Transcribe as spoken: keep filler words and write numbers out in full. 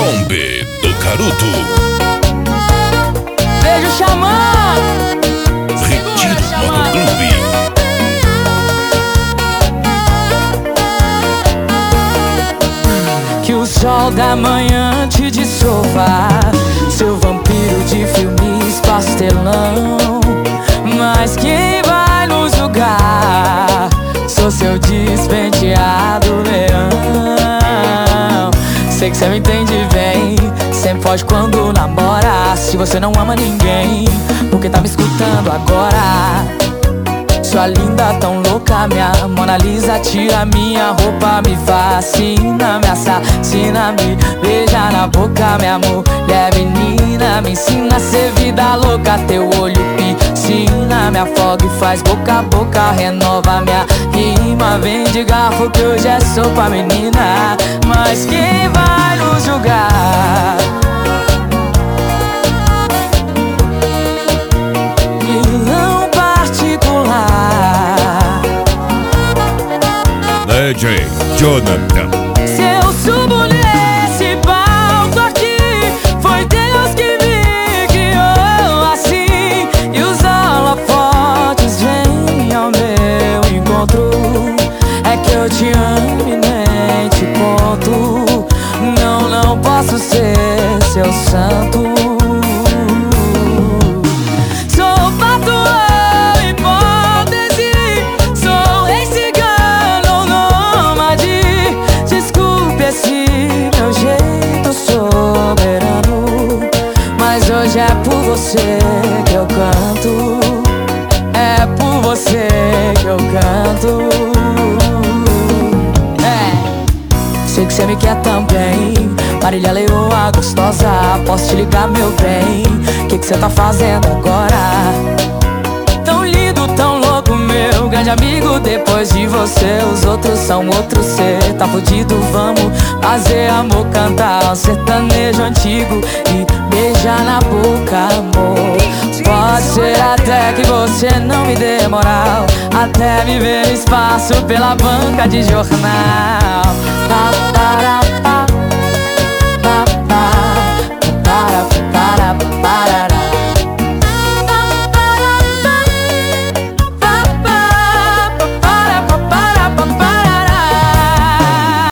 Zombie do Caruto. Beijo, Xamã. Retiro Motoclube. Que o sol da manhã te dissolva, seu vampiro de filmes pastelão. Mas quem vai nos julgar? Sou seu despenteado leão. Sei que cê me entende bem, sempre foge quando namora. Se você não ama ninguém, por que tá me escutando agora? Sua linda, tão louca, minha Mona Lisa. Tira minha roupa, me fascina, me assassina, me beija na boca, minha mulher menina. Me ensina a ser vida louca, teu olho piscina, me afoga e faz boca a boca, renova minha rima. Vem de garfo que hoje é sopa, menina. Mas quem vai nos julgar? D J Jonathan. Se eu subo nesse palco aqui, foi Deus que me guiou assim. E os holofotes vêm ao meu encontro. É que eu te amo e nem te conto. Não, não posso ser seu santo. Hoje é por você que eu canto, é por você que eu canto. É, sei que cê me quer também, Marília Leoa gostosa. Posso te ligar, meu bem? Que que cê tá fazendo agora? Tão lindo, tão louco, meu grande amigo. Depois de você, os outros são outros. Cê tá fudido, vamos fazer amor, cantar um sertanejo antigo e beijar na boca, amor. Pode ser até que você não me dê moral, até me ver no espaço pela banca de jornal. Pa, para, pa.